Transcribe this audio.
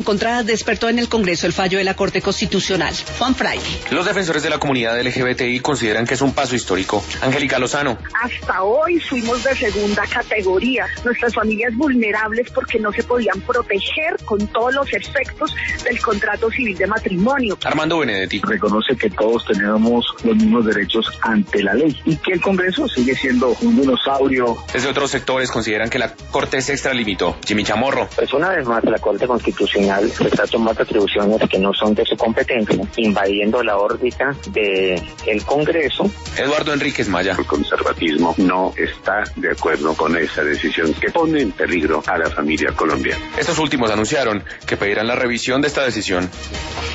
encontradas despertó en el Congreso el fallo de la Corte Constitucional. Juan Fraile. Los defensores de la comunidad LGBTI consideran que es un paso histórico. Angélica Lozano. Hasta hoy fuimos de segunda categoría. Nuestras familias vulnerables porque no se podían proteger con todos los efectos del contrato civil de matrimonio. Armando Benedetti. Reconoce que todos tenemos los mismos derechos ante la ley y que el Congreso sigue siendo un dinosaurio. Desde otros sectores consideran que la Corte se extralimitó. Jimmy Chamorro. Pues una vez más la Corte Constitucional está tomando atribuciones que no son de su competencia, invadiendo la órbita del Congreso. Eduardo Enríquez Maya. El conservatismo no está de acuerdo con esa decisión que pone en peligro a la familia colombiana. Estos últimos anunciaron que pedirán la revisión de esta decisión.